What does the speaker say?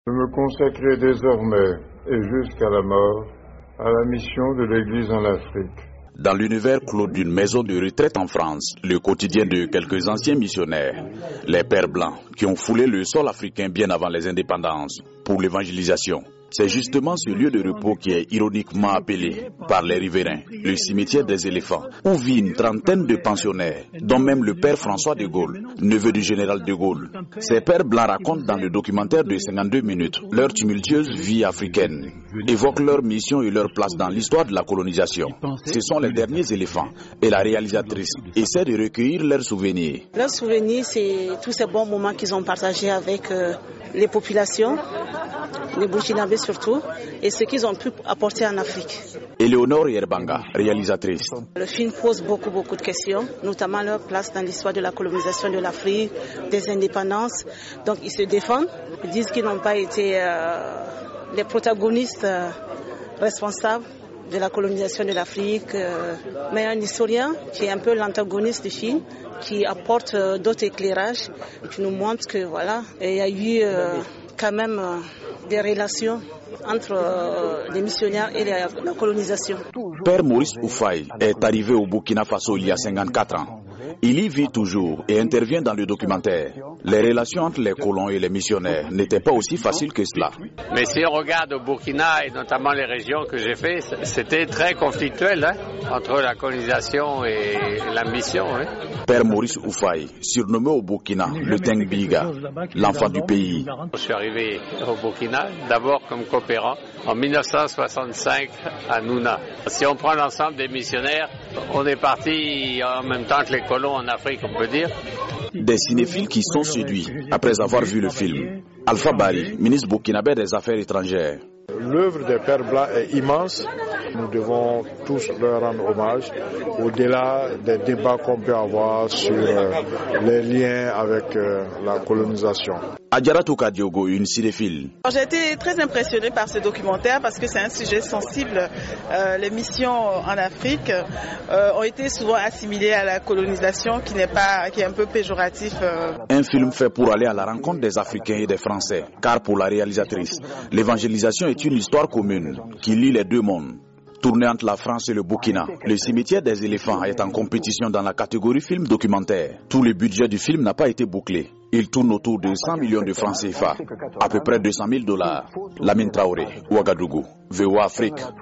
Je me consacrer désormais et jusqu'à la mort à la mission de l'Église en Afrique. Dans l'univers clos d'une maison de retraite en France, le quotidien de quelques anciens missionnaires, les pères blancs qui ont foulé le sol africain bien avant les indépendances pour l'évangélisation. C'est justement ce lieu de repos qui est ironiquement appelé par les riverains le cimetière des éléphants, où vit une trentaine de pensionnaires, dont même le père François de Gaulle, neveu du général de Gaulle. Ces pères blancs racontent dans le documentaire de 52 minutes leur tumultueuse vie africaine, évoquent leur mission et leur place dans l'histoire de la colonisation. Ce sont les derniers éléphants et la réalisatrice essaient de recueillir leurs souvenirs. Leurs souvenirs, c'est tous ces bons moments qu'ils ont partagés avec les populations, les Burkinabés surtout, et ce qu'ils ont pu apporter en Afrique. Éléonore Yerbanga, réalisatrice. Le film pose beaucoup de questions, notamment leur place dans l'histoire de la colonisation de l'Afrique, des indépendances. Donc ils se défendent, ils disent qu'ils n'ont pas été les protagonistes responsables de la colonisation de l'Afrique, mais un historien qui est un peu l'antagoniste du film, qui apporte d'autres éclairages, qui nous montre que voilà, il y a eu quand même des relations entre les missionnaires et la colonisation. Père Maurice Oufaï est arrivé au Burkina Faso il y a 54 ans. Il y vit toujours et intervient dans le documentaire. Les relations entre les colons et les missionnaires n'étaient pas aussi faciles que cela. Mais si on regarde au Burkina et notamment les régions que j'ai fait, c'était très conflictuel entre la colonisation et la mission. Père Maurice Oufaï, surnommé au Burkina le Tengbiga, l'enfant du pays. Je suis arrivé au Burkina d'abord comme coopérant en 1965 à Nouna. Si on prend l'ensemble des missionnaires, on est parti en même temps que les colons en Afrique, on peut dire. Des cinéphiles qui sont séduits après avoir vu le film. Alpha Bari, ministre burkinabé des Affaires étrangères. L'œuvre des Pères Blancs est immense. Nous devons tous leur rendre hommage, au-delà des débats qu'on peut avoir sur les liens avec la colonisation. Adjaratou Kadiogo, une cinéphile. J'ai été très impressionnée par ce documentaire parce que c'est un sujet sensible. Les missions en Afrique ont été souvent assimilées à la colonisation qui est un peu péjoratif. Un film fait pour aller à la rencontre des Africains et des Français, car pour la réalisatrice, l'évangélisation est une histoire commune qui lie les deux mondes. Tourné entre la France et le Burkina, le cimetière des éléphants est en compétition dans la catégorie film documentaire. Tout le budget du film n'a pas été bouclé. Il tourne autour de 100 millions de francs CFA, à peu près $200 000. Lamine Traoré, Ouagadougou, VOA Afrique.